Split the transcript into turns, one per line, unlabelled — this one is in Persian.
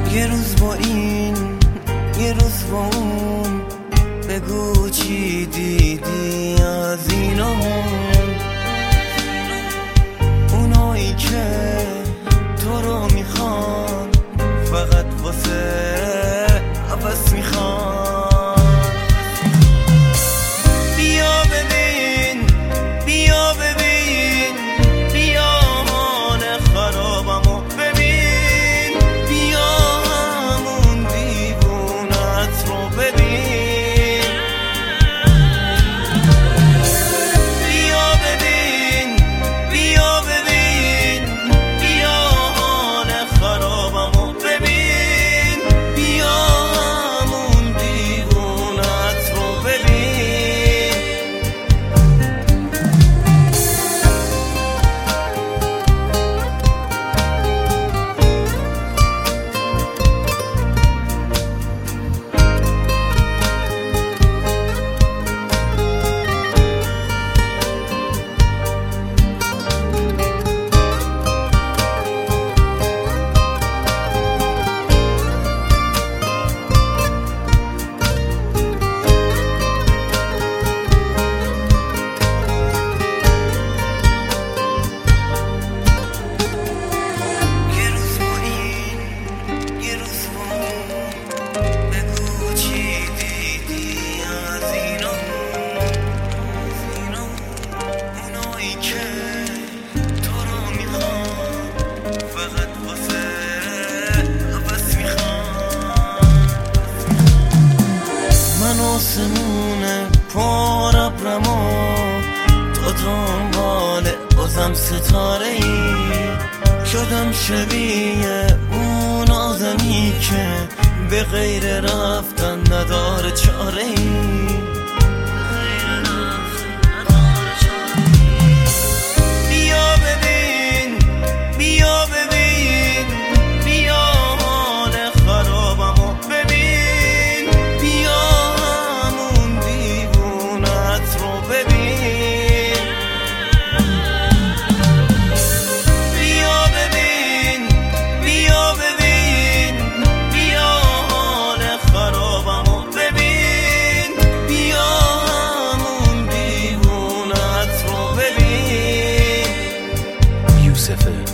یه روز با این یه روز با اون، بگو چی دیدی از اینامون، اونایی که تو رو میخوان فقط واسه عوض میخوان. بیا ببین بیا ببین بیا حال خرابمو ببین، بیا همون دیوونت رو ببین. بیا ببین بیا ببین بیا حال خرابمو ببین، بیا همون دیوونت رو ببین. آسمونه پر ابرما، تو دنبال بازم ستاره ای شدم، شبیه اون آدمی که به غیر رفتن نداره چاره ای. بیا ببین بیا ببین بیا حال خرابمو ببین، بیا همون دیوونت رو ببین. بیا ببین بیا ببین بیا حال خرابمو ببین، بیا همون دیوونت رو ببین.
یوسف